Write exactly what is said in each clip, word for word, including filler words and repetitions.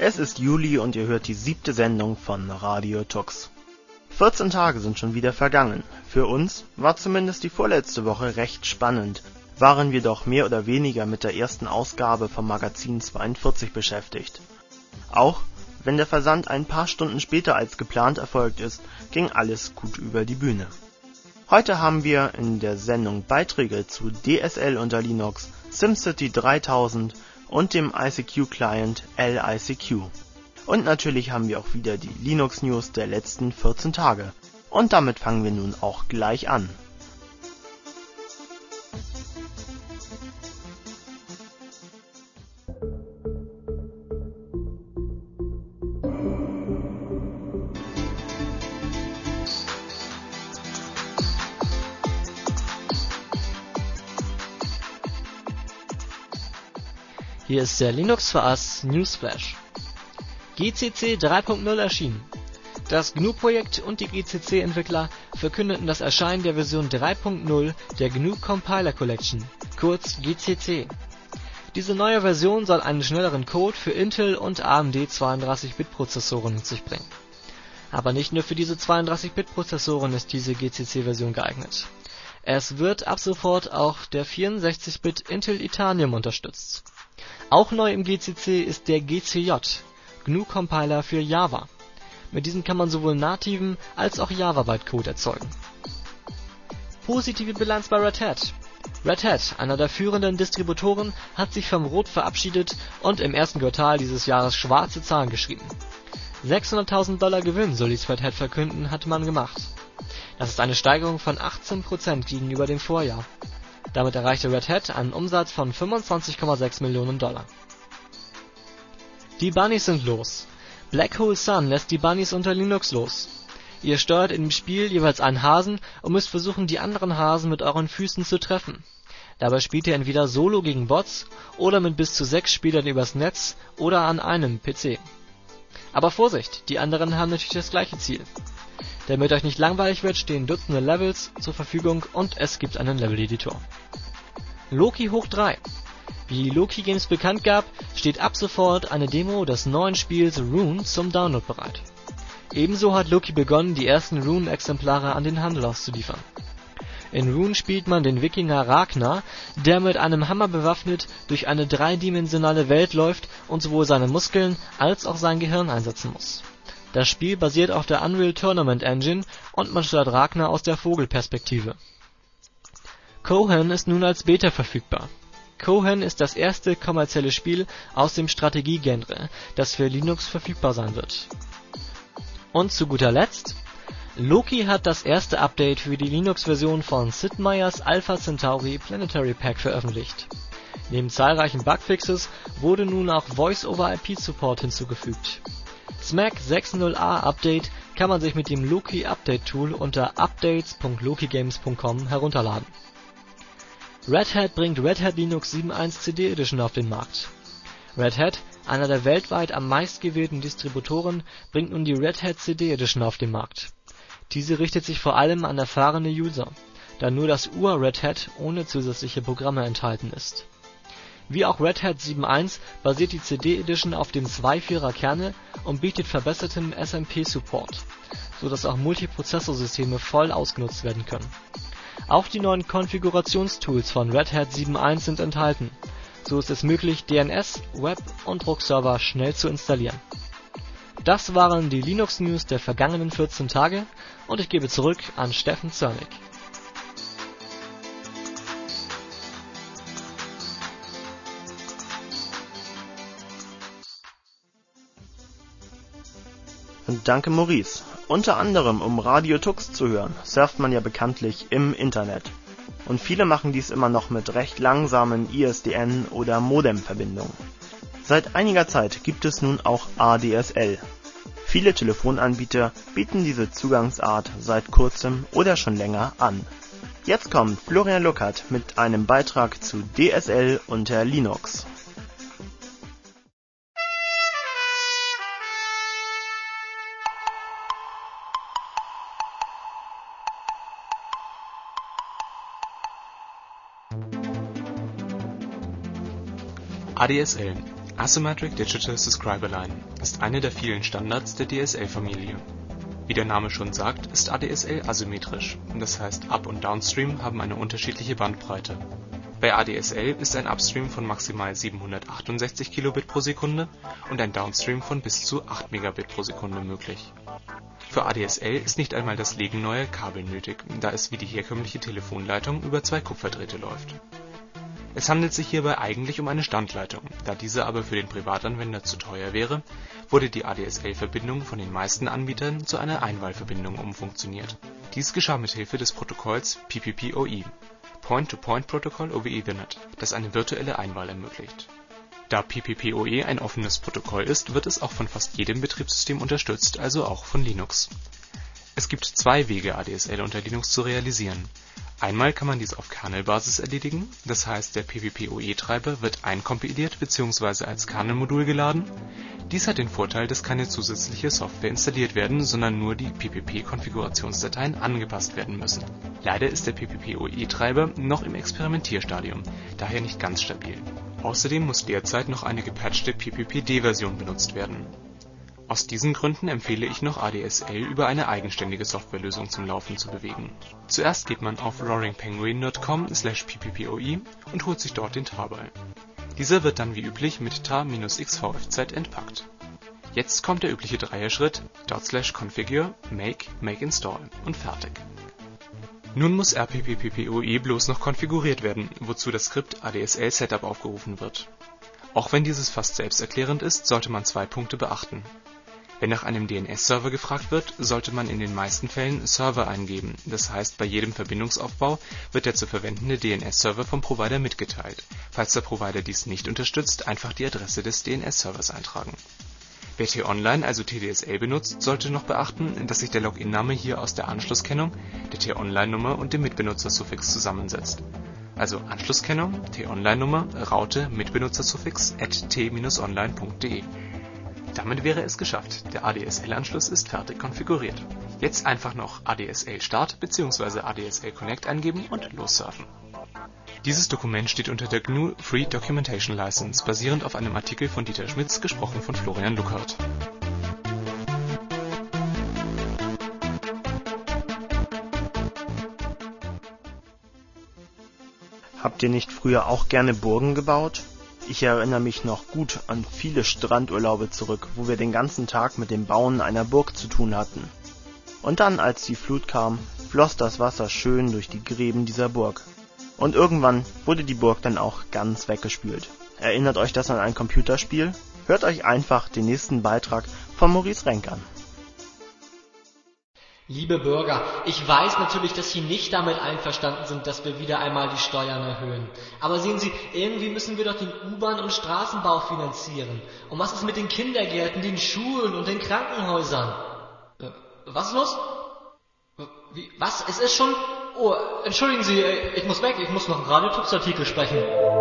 Es ist Juli und ihr hört die siebte Sendung von Radio Tux. vierzehn Tage sind schon wieder vergangen. Für uns war zumindest die vorletzte Woche recht spannend, waren wir doch mehr oder weniger mit der ersten Ausgabe vom Magazin zweiundvierzig beschäftigt. Auch wenn der Versand ein paar Stunden später als geplant erfolgt ist, ging alles gut über die Bühne. Heute haben wir in der Sendung Beiträge zu D S L unter Linux, SimCity dreitausend und dem I C Q-Client L I C Q. Und natürlich haben wir auch wieder die Linux-News der letzten vierzehn Tage. Und damit fangen wir nun auch gleich an. Hier ist der Linux for Us Newsflash. G C C drei Punkt null erschienen. Das G N U-Projekt und die G C C-Entwickler verkündeten das Erscheinen der Version drei Punkt null der G N U Compiler Collection, kurz G C C. Diese neue Version soll einen schnelleren Code für Intel und A M D zweiunddreißig Bit Prozessoren mit sich bringen. Aber nicht nur für diese zweiunddreißig Bit Prozessoren ist diese G C C-Version geeignet. Es wird ab sofort auch der vierundsechzig Bit Intel Itanium unterstützt. Auch neu im G C C ist der G C J, G N U-Compiler für Java. Mit diesem kann man sowohl nativen als auch Java-Bytecode erzeugen. Positive Bilanz bei Red Hat. Red Hat, einer der führenden Distributoren, hat sich vom Rot verabschiedet und im ersten Quartal dieses Jahres schwarze Zahlen geschrieben. sechshunderttausend Dollar Gewinn, so ließ Red Hat verkünden, hatte man gemacht. Das ist eine Steigerung von achtzehn Prozent gegenüber dem Vorjahr. Damit erreichte Red Hat einen Umsatz von fünfundzwanzig Komma sechs Millionen Dollar. Die Bunnies sind los. Black Hole Sun lässt die Bunnies unter Linux los. Ihr steuert in dem Spiel jeweils einen Hasen und müsst versuchen, die anderen Hasen mit euren Füßen zu treffen. Dabei spielt ihr entweder solo gegen Bots oder mit bis zu sechs Spielern übers Netz oder an einem P C. Aber Vorsicht, die anderen haben natürlich das gleiche Ziel. Damit euch nicht langweilig wird, stehen Dutzende Levels zur Verfügung und es gibt einen Level-Editor. Loki hoch drei. Wie Loki Games bekannt gab, steht ab sofort eine Demo des neuen Spiels Rune zum Download bereit. Ebenso hat Loki begonnen, die ersten Rune-Exemplare an den Handel auszuliefern. In Rune spielt man den Wikinger Ragnar, der mit einem Hammer bewaffnet durch eine dreidimensionale Welt läuft und sowohl seine Muskeln als auch sein Gehirn einsetzen muss. Das Spiel basiert auf der Unreal Tournament Engine und man steuert Ragnar aus der Vogelperspektive. Cohen ist nun als Beta verfügbar. Cohen ist das erste kommerzielle Spiel aus dem Strategiegenre, das für Linux verfügbar sein wird. Und zu guter Letzt, Loki hat das erste Update für die Linux-Version von Sid Meier's Alpha Centauri Planetary Pack veröffentlicht. Neben zahlreichen Bugfixes wurde nun auch Voice-over-I P-Support hinzugefügt. Smack sechs Punkt null a Update kann man sich mit dem Loki Update Tool unter updates Punkt lokigames Punkt com herunterladen. Red Hat bringt Red Hat Linux sieben Punkt eins C D Edition auf den Markt. Red Hat, einer der weltweit am meistgewählten Distributoren, bringt nun die Red Hat C D Edition auf den Markt. Diese richtet sich vor allem an erfahrene User, da nur das Ur-Red Hat ohne zusätzliche Programme enthalten ist. Wie auch Red Hat sieben Punkt eins basiert die C D Edition auf dem zwei Punkt vierer Kernel und bietet verbesserten S M P-Support, so dass auch Multiprozessorsysteme voll ausgenutzt werden können. Auch die neuen Konfigurationstools von Red Hat sieben Punkt eins sind enthalten. So ist es möglich, D N S, Web- und Druckserver schnell zu installieren. Das waren die Linux-News der vergangenen vierzehn Tage und ich gebe zurück an Steffen Zörnig. Danke Maurice. Unter anderem um Radio Tux zu hören, surft man ja bekanntlich im Internet. Und viele machen dies immer noch mit recht langsamen I S D N- oder Modem-Verbindungen. Seit einiger Zeit gibt es nun auch A D S L. Viele Telefonanbieter bieten diese Zugangsart seit kurzem oder schon länger an. Jetzt kommt Florian Luckert mit einem Beitrag zu D S L unter Linux. A D S L, Asymmetric Digital Subscriber Line ist eine der vielen Standards der D S L-Familie. Wie der Name schon sagt, ist A D S L asymmetrisch, das heißt Up - und Downstream haben eine unterschiedliche Bandbreite. Bei A D S L ist ein Upstream von maximal siebenhundertachtundsechzig Kilobit pro Sekunde und ein Downstream von bis zu acht Megabit pro Sekunde möglich. Für A D S L ist nicht einmal das Legen neuer Kabel nötig, da es wie die herkömmliche Telefonleitung über zwei Kupferdrähte läuft. Es handelt sich hierbei eigentlich um eine Standleitung, da diese aber für den Privatanwender zu teuer wäre, wurde die A D S L-Verbindung von den meisten Anbietern zu einer Einwahlverbindung umfunktioniert. Dies geschah mit Hilfe des Protokolls P P P O E (Point-to-Point Protocol over Ethernet), das eine virtuelle Einwahl ermöglicht. Da P P P O E ein offenes Protokoll ist, wird es auch von fast jedem Betriebssystem unterstützt, also auch von Linux. Es gibt zwei Wege, A D S L unter Linux zu realisieren. Einmal kann man dies auf Kernelbasis erledigen, das heißt der P P P O E-Treiber wird einkompiliert bzw. als Kernelmodul geladen. Dies hat den Vorteil, dass keine zusätzliche Software installiert werden, sondern nur die P P P-Konfigurationsdateien angepasst werden müssen. Leider ist der P P P O E-Treiber noch im Experimentierstadium, daher nicht ganz stabil. Außerdem muss derzeit noch eine gepatchte P P P D-Version benutzt werden. Aus diesen Gründen empfehle ich noch A D S L über eine eigenständige Softwarelösung zum Laufen zu bewegen. Zuerst geht man auf roaring penguin dot com slash p p p o e und holt sich dort den Tarball. Dieser wird dann wie üblich mit tar-xvfz entpackt. Jetzt kommt der übliche Dreierschritt dot slash configure, make, make install und fertig. Nun muss R P P P P O E bloß noch konfiguriert werden, wozu das Skript A D S L Setup aufgerufen wird. Auch wenn dieses fast selbsterklärend ist, sollte man zwei Punkte beachten. Wenn nach einem D N S-Server gefragt wird, sollte man in den meisten Fällen Server eingeben, das heißt bei jedem Verbindungsaufbau wird der zu verwendende D N S-Server vom Provider mitgeteilt. Falls der Provider dies nicht unterstützt, einfach die Adresse des D N S-Servers eintragen. Wer T-Online, also T D S L benutzt, sollte noch beachten, dass sich der Login-Name hier aus der Anschlusskennung, der T-Online-Nummer und dem Mitbenutzersuffix zusammensetzt. Also Anschlusskennung, T-Online-Nummer, Raute, Mitbenutzersuffix at t dash online punkt de. Damit wäre es geschafft, der A D S L-Anschluss ist fertig konfiguriert. Jetzt einfach noch A D S L Start bzw. A D S L Connect eingeben und lossurfen. Dieses Dokument steht unter der G N U Free Documentation License, basierend auf einem Artikel von Dieter Schmitz, gesprochen von Florian Luckert. Habt ihr nicht früher auch gerne Burgen gebaut? Ich erinnere mich noch gut an viele Strandurlaube zurück, wo wir den ganzen Tag mit dem Bauen einer Burg zu tun hatten. Und dann, als die Flut kam, floss das Wasser schön durch die Gräben dieser Burg. Und irgendwann wurde die Burg dann auch ganz weggespült. Erinnert euch das an ein Computerspiel? Hört euch einfach den nächsten Beitrag von Maurice Renk an. Liebe Bürger, ich weiß natürlich, dass Sie nicht damit einverstanden sind, dass wir wieder einmal die Steuern erhöhen. Aber sehen Sie, irgendwie müssen wir doch den U-Bahn- und Straßenbau finanzieren. Und was ist mit den Kindergärten, den Schulen und den Krankenhäusern? Äh, was ist los? Wie, was? Es ist schon... Oh, entschuldigen Sie, ich muss weg, ich muss noch einen Radiotux-Artikel sprechen.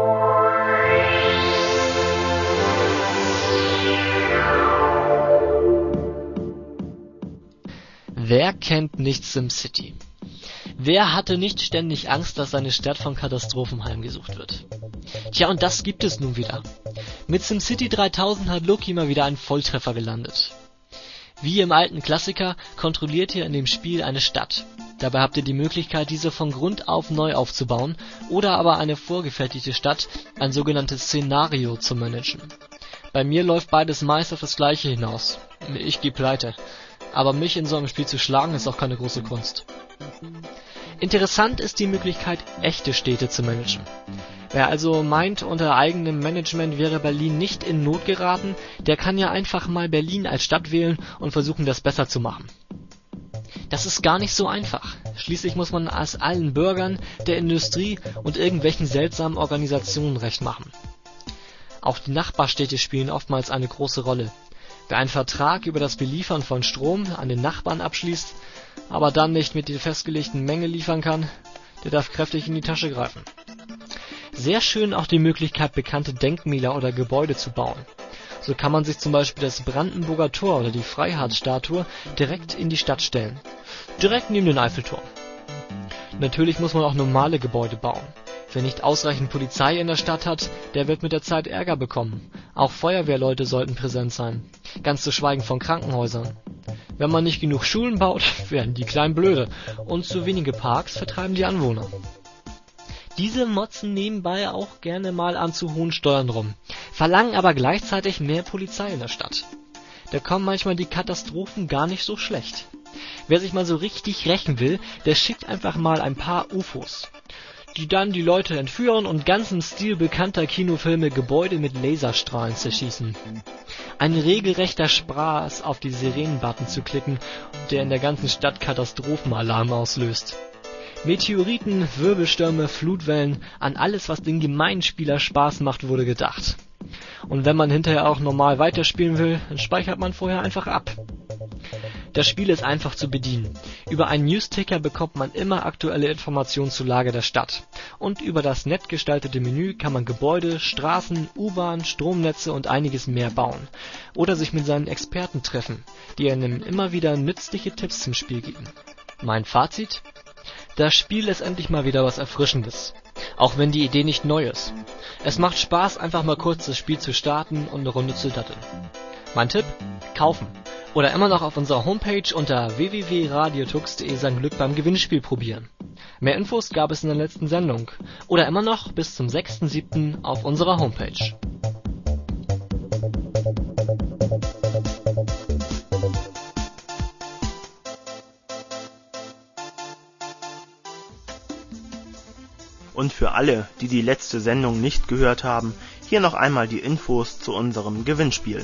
Wer kennt nicht SimCity? Wer hatte nicht ständig Angst, dass seine Stadt von Katastrophen heimgesucht wird? Tja, und das gibt es nun wieder. Mit SimCity dreitausend hat Loki mal wieder einen Volltreffer gelandet. Wie im alten Klassiker kontrolliert ihr in dem Spiel eine Stadt. Dabei habt ihr die Möglichkeit, diese von Grund auf neu aufzubauen oder aber eine vorgefertigte Stadt, ein sogenanntes Szenario, zu managen. Bei mir läuft beides meist auf das Gleiche hinaus. Ich geh pleite. Aber mich in so einem Spiel zu schlagen, ist auch keine große Kunst. Interessant ist die Möglichkeit, echte Städte zu managen. Wer also meint, unter eigenem Management wäre Berlin nicht in Not geraten, der kann ja einfach mal Berlin als Stadt wählen und versuchen, das besser zu machen. Das ist gar nicht so einfach. Schließlich muss man es allen Bürgern, der Industrie und irgendwelchen seltsamen Organisationen recht machen. Auch die Nachbarstädte spielen oftmals eine große Rolle. Wer einen Vertrag über das Beliefern von Strom an den Nachbarn abschließt, aber dann nicht mit der festgelegten Menge liefern kann, der darf kräftig in die Tasche greifen. Sehr schön auch die Möglichkeit, bekannte Denkmäler oder Gebäude zu bauen. So kann man sich zum Beispiel das Brandenburger Tor oder die Freiheitsstatue direkt in die Stadt stellen. Direkt neben den Eiffelturm. Natürlich muss man auch normale Gebäude bauen. Wer nicht ausreichend Polizei in der Stadt hat, der wird mit der Zeit Ärger bekommen. Auch Feuerwehrleute sollten präsent sein, ganz zu schweigen von Krankenhäusern. Wenn man nicht genug Schulen baut, werden die kleinen blöde und zu wenige Parks vertreiben die Anwohner. Diese motzen nebenbei auch gerne mal an zu hohen Steuern rum, verlangen aber gleichzeitig mehr Polizei in der Stadt. Da kommen manchmal die Katastrophen gar nicht so schlecht. Wer sich mal so richtig rächen will, der schickt einfach mal ein paar U F Os, die dann die Leute entführen und ganz im Stil bekannter Kinofilme Gebäude mit Laserstrahlen zerschießen. Ein regelrechter Spaß, auf die Sirenen-Button zu klicken, der in der ganzen Stadt Katastrophenalarm auslöst. Meteoriten, Wirbelstürme, Flutwellen, an alles, was den Gemeinspieler Spaß macht, wurde gedacht. Und wenn man hinterher auch normal weiterspielen will, dann speichert man vorher einfach ab. Das Spiel ist einfach zu bedienen. Über einen Newsticker bekommt man immer aktuelle Informationen zur Lage der Stadt. Und über das nett gestaltete Menü kann man Gebäude, Straßen, U-Bahn, Stromnetze und einiges mehr bauen. Oder sich mit seinen Experten treffen, die einem immer wieder nützliche Tipps zum Spiel geben. Mein Fazit? Das Spiel ist endlich mal wieder was Erfrischendes. Auch wenn die Idee nicht neu ist. Es macht Spaß, einfach mal kurz das Spiel zu starten und eine Runde zu datteln. Mein Tipp? Kaufen. Oder immer noch auf unserer Homepage unter w w w punkt radiotux punkt de sein Glück beim Gewinnspiel probieren. Mehr Infos gab es in der letzten Sendung. Oder immer noch bis zum sechsten siebten auf unserer Homepage. Und für alle, die die letzte Sendung nicht gehört haben, hier noch einmal die Infos zu unserem Gewinnspiel.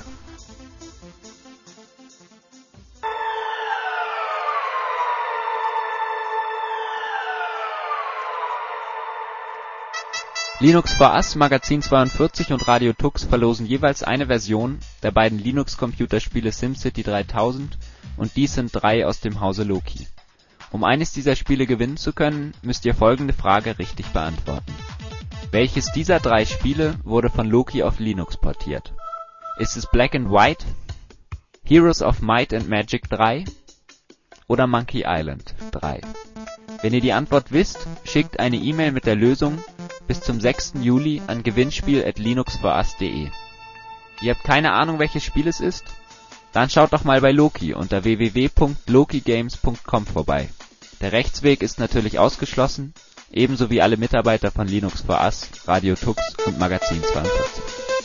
Linux for Us, Magazin zweiundvierzig und Radio Tux verlosen jeweils eine Version der beiden Linux-Computerspiele SimCity dreitausend und dies sind drei aus dem Hause Loki. Um eines dieser Spiele gewinnen zu können, müsst ihr folgende Frage richtig beantworten. Welches dieser drei Spiele wurde von Loki auf Linux portiert? Ist es Black and White, Heroes of Might and Magic drei oder Monkey Island drei? Wenn ihr die Antwort wisst, schickt eine E-Mail mit der Lösung bis zum sechsten Juli an gewinnspiel at linux for us punkt de. Ihr habt keine Ahnung, welches Spiel es ist? Dann schaut doch mal bei Loki unter w w w punkt loki games punkt com vorbei. Der Rechtsweg ist natürlich ausgeschlossen, ebenso wie alle Mitarbeiter von Linux for Us, Radio Tux und Magazin zweiundvierzig.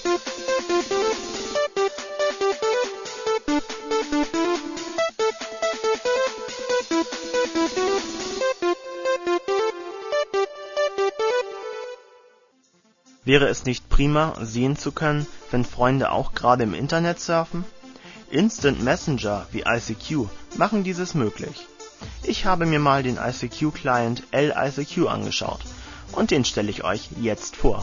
Wäre es nicht prima, sehen zu können, wenn Freunde auch gerade im Internet surfen? Instant Messenger wie I C Q machen dieses möglich. Ich habe mir mal den I C Q-Client L I C Q angeschaut und den stelle ich euch jetzt vor.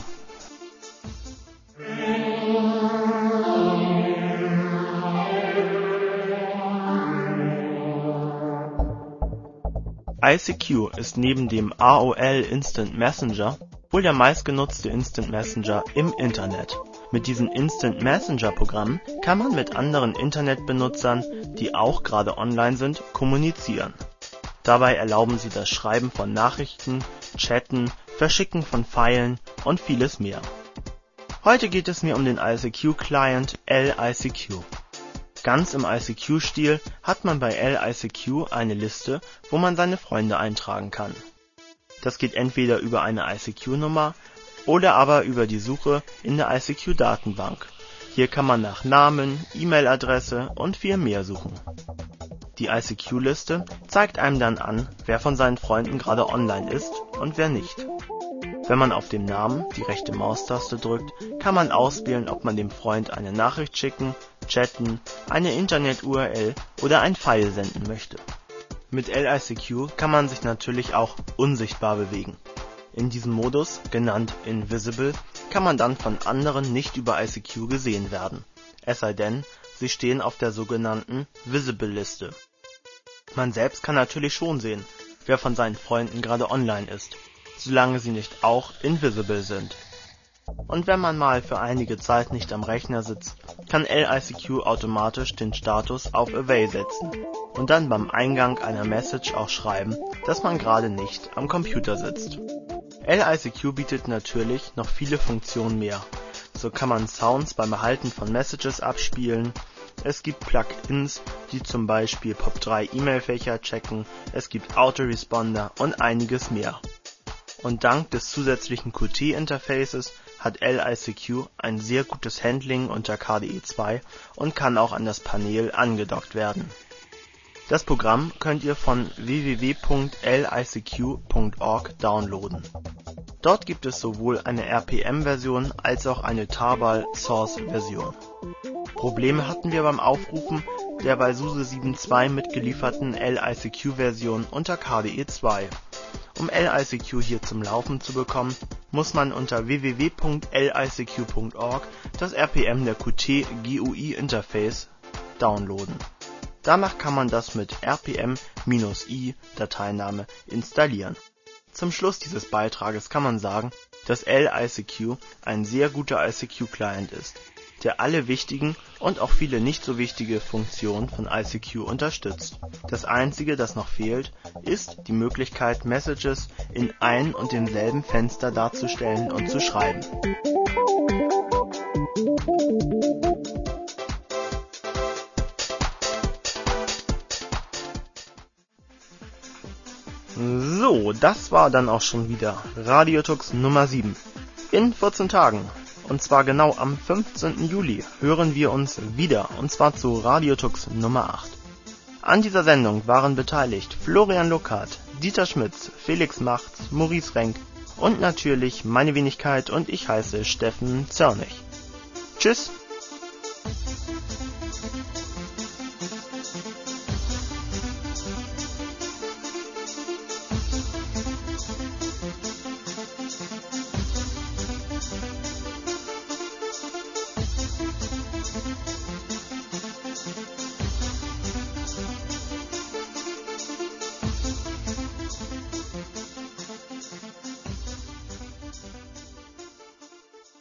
I C Q ist neben dem A O L Instant Messenger wohl der meistgenutzte Instant Messenger im Internet. Mit diesen Instant Messenger Programmen kann man mit anderen Internetbenutzern, die auch gerade online sind, kommunizieren. Dabei erlauben sie das Schreiben von Nachrichten, Chatten, Verschicken von Filen und vieles mehr. Heute geht es mir um den I C Q-Client L I C Q. Ganz im I C Q-Stil hat man bei L I C Q eine Liste, wo man seine Freunde eintragen kann. Das geht entweder über eine I C Q-Nummer oder aber über die Suche in der I C Q-Datenbank. Hier kann man nach Namen, E-Mail-Adresse und viel mehr suchen. Die I C Q-Liste zeigt einem dann an, wer von seinen Freunden gerade online ist und wer nicht. Wenn man auf den Namen die rechte Maustaste drückt, kann man auswählen, ob man dem Freund eine Nachricht schicken, chatten, eine Internet-U R L oder ein File senden möchte. Mit L I C Q kann man sich natürlich auch unsichtbar bewegen. In diesem Modus, genannt Invisible, kann man dann von anderen nicht über I C Q gesehen werden. Es sei denn, sie stehen auf der sogenannten Visible-Liste. Man selbst kann natürlich schon sehen, wer von seinen Freunden gerade online ist, solange sie nicht auch invisible sind. Und wenn man mal für einige Zeit nicht am Rechner sitzt, kann L I C Q automatisch den Status auf Away setzen und dann beim Eingang einer Message auch schreiben, dass man gerade nicht am Computer sitzt. L I C Q bietet natürlich noch viele Funktionen mehr. So kann man Sounds beim Erhalten von Messages abspielen, es gibt Plugins, die zum Beispiel P O P drei E-Mail-Fächer checken, es gibt Autoresponder und einiges mehr. Und dank des zusätzlichen Qt Interfaces hat L I C Q ein sehr gutes Handling unter K D E zwei und kann auch an das Panel angedockt werden. Das Programm könnt ihr von w w w punkt l i c q punkt org downloaden. Dort gibt es sowohl eine R P M-Version als auch eine Tarball-Source-Version. Probleme hatten wir beim Aufrufen der bei SUSE sieben Punkt zwei mitgelieferten L I C Q-Version unter K D E zwei. Um L I C Q hier zum Laufen zu bekommen, muss man unter w w w punkt l i c q punkt org das R P M der Qt G U I Interface downloaden. Danach kann man das mit R P M-I Dateiname installieren. Zum Schluss dieses Beitrages kann man sagen, dass L I C Q ein sehr guter I C Q-Client ist, der alle wichtigen und auch viele nicht so wichtige Funktionen von I C Q unterstützt. Das einzige, das noch fehlt, ist die Möglichkeit, Messages in ein und demselben Fenster darzustellen und zu schreiben. So, das war dann auch schon wieder Radiotux Nummer sieben. In vierzehn Tagen, und zwar genau am fünfzehnten Juli, hören wir uns wieder, und zwar zu Radiotux Nummer acht. An dieser Sendung waren beteiligt Florian Luckhardt, Dieter Schmitz, Felix Machts, Maurice Renk und natürlich meine Wenigkeit, und ich heiße Steffen Zörnig. Tschüss!